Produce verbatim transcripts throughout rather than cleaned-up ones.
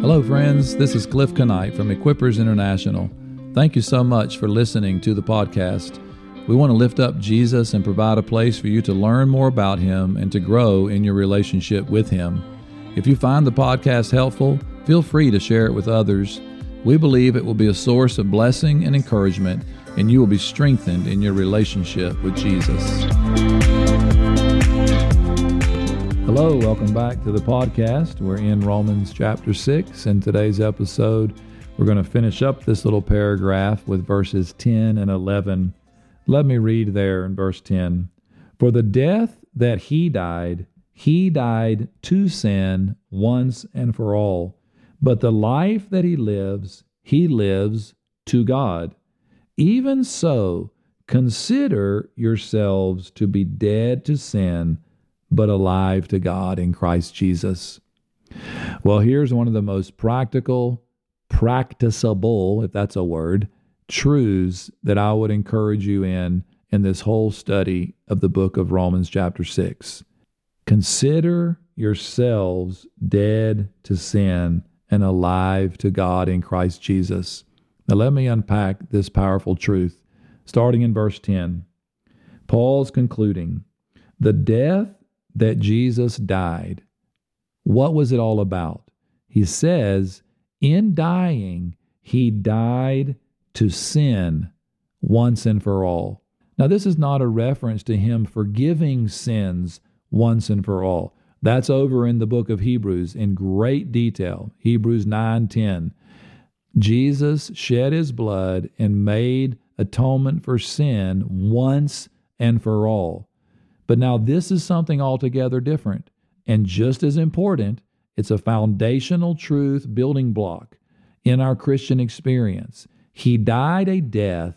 Hello, friends. This is Cliff Knight from Equippers International. Thank you so much for listening to the podcast. We want to lift up Jesus and provide a place for you to learn more about Him and to grow in your relationship with Him. If you find the podcast helpful, feel free to share it with others. We believe it will be a source of blessing and encouragement, and you will be strengthened in your relationship with Jesus. Hello, welcome back to the podcast. We're in Romans chapter six, and today's episode, we're going to finish up this little paragraph with verses ten and eleven. Let me read there in verse ten. For the death that he died, he died to sin once and for all. But the life that he lives, he lives to God. Even so, consider yourselves to be dead to sin, but alive to God in Christ Jesus. Well, here's one of the most practical, practicable, if that's a word, truths that I would encourage you in in this whole study of the book of Romans chapter six. Consider yourselves dead to sin and alive to God in Christ Jesus. Now let me unpack this powerful truth. Starting in verse ten, Paul's concluding, the death that Jesus died, what was it all about? He says, in dying, he died to sin once and for all. Now, this is not a reference to him forgiving sins once and for all. That's over in the book of Hebrews in great detail. Hebrews nine ten. Jesus shed his blood and made atonement for sin once and for all. But now this is something altogether different. And just as important, it's a foundational truth building block in our Christian experience. He died a death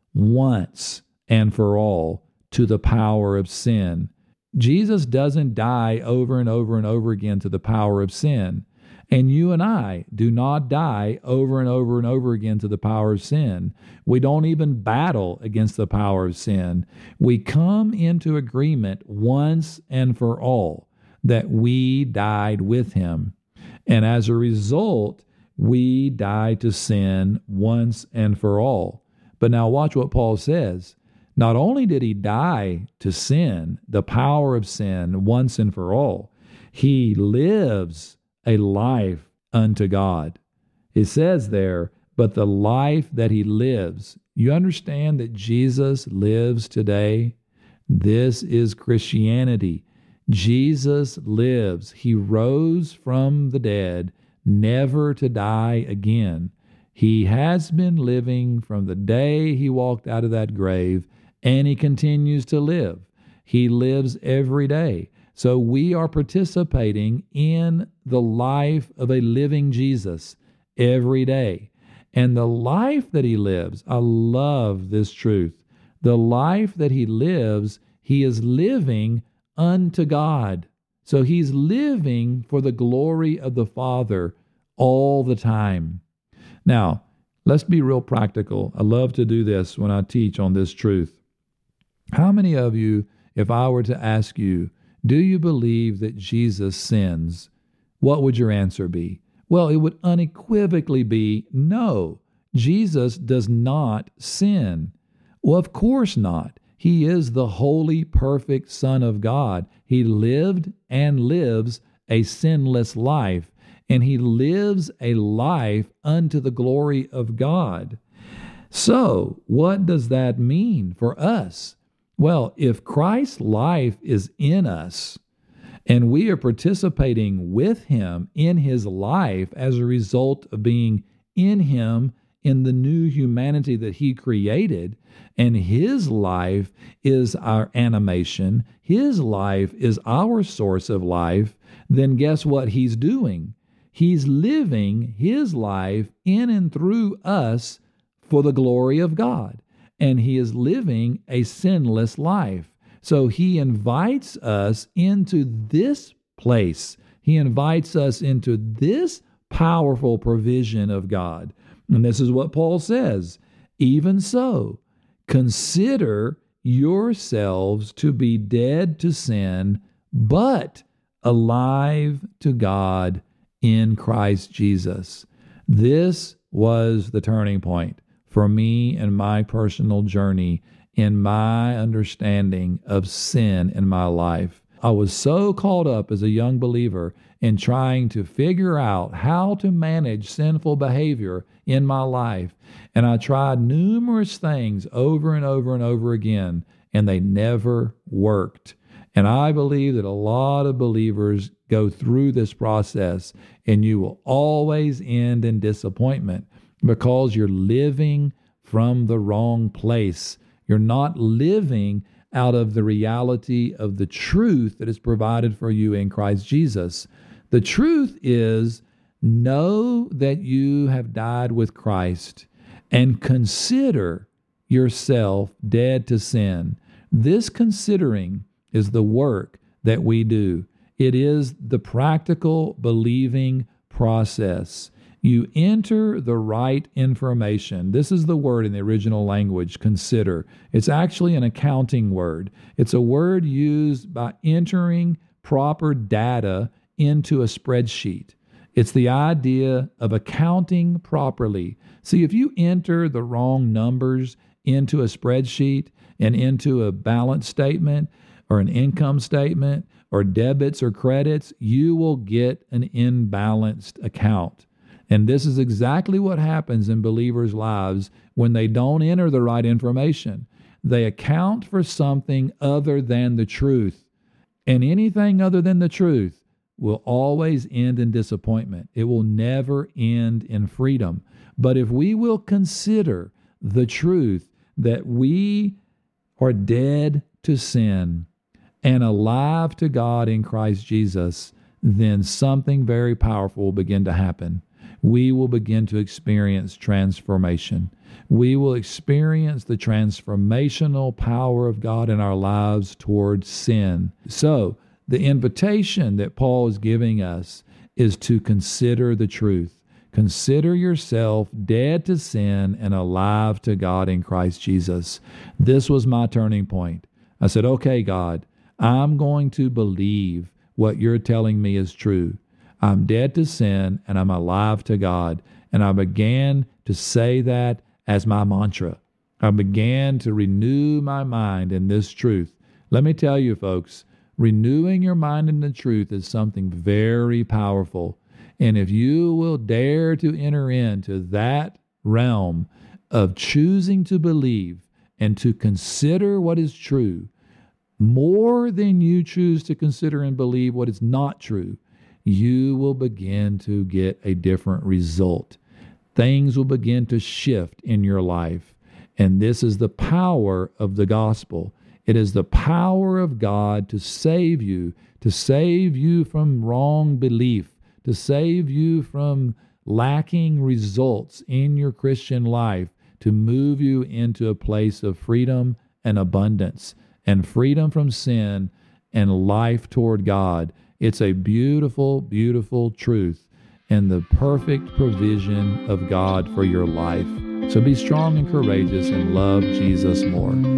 once and for all to the power of sin. Jesus doesn't die over and over and over again to the power of sin. And you and I do not die over and over and over again to the power of sin. We don't even battle against the power of sin. We come into agreement once and for all that we died with him. And as a result, we die to sin once and for all. But now watch what Paul says. Not only did he die to sin, the power of sin, once and for all, he lives a life unto God. It says there, but the life that he lives. You understand that Jesus lives today? This is Christianity. Jesus lives. He rose from the dead, never to die again. He has been living from the day he walked out of that grave, and he continues to live. He lives every day. So we are participating in the life of a living Jesus every day. And the life that he lives, I love this truth. The life that he lives, he is living unto God. So he's living for the glory of the Father all the time. Now, let's be real practical. I love to do this when I teach on this truth. How many of you, if I were to ask you, do you believe that Jesus sins? What would your answer be? Well, it would unequivocally be no. Jesus does not sin. Well, of course not. He is the holy, perfect Son of God. He lived and lives a sinless life, and he lives a life unto the glory of God. So, what does that mean for us? Well, if Christ's life is in us and we are participating with him in his life as a result of being in him in the new humanity that he created, and his life is our animation, his life is our source of life, then guess what he's doing? He's living his life in and through us for the glory of God. And he is living a sinless life. So he invites us into this place. He invites us into this powerful provision of God. And this is what Paul says. Even so, consider yourselves to be dead to sin, but alive to God in Christ Jesus. This was the turning point for me and my personal journey in my understanding of sin in my life. I was so caught up as a young believer in trying to figure out how to manage sinful behavior in my life. And I tried numerous things over and over and over again, and they never worked. And I believe that a lot of believers go through this process, and you will always end in disappointment because you're living from the wrong place. You're not living out of the reality of the truth that is provided for you in Christ Jesus. The truth is, know that you have died with Christ and consider yourself dead to sin. This considering is the work that we do. It is the practical believing process. You enter the right information. This is the word in the original language, consider. It's actually an accounting word. It's a word used by entering proper data into a spreadsheet. It's the idea of accounting properly. See, if you enter the wrong numbers into a spreadsheet and into a balance statement or an income statement or debits or credits, you will get an imbalanced account. And this is exactly what happens in believers' lives when they don't enter the right information. They account for something other than the truth. And anything other than the truth will always end in disappointment. It will never end in freedom. But if we will consider the truth that we are dead to sin and alive to God in Christ Jesus, then something very powerful will begin to happen. We will begin to experience transformation. We will experience the transformational power of God in our lives towards sin. So, the invitation that Paul is giving us is to consider the truth. Consider yourself dead to sin and alive to God in Christ Jesus. This was my turning point. I said, okay, God, I'm going to believe what you're telling me is true. I'm dead to sin and I'm alive to God. And I began to say that as my mantra. I began to renew my mind in this truth. Let me tell you, folks, renewing your mind in the truth is something very powerful. And if you will dare to enter into that realm of choosing to believe and to consider what is true, more than you choose to consider and believe what is not true, you will begin to get a different result. Things will begin to shift in your life. And this is the power of the gospel. It is the power of God to save you, to save you from wrong belief, to save you from lacking results in your Christian life, to move you into a place of freedom and abundance, and freedom from sin and life toward God. It's a beautiful, beautiful truth and the perfect provision of God for your life. So be strong and courageous and love Jesus more.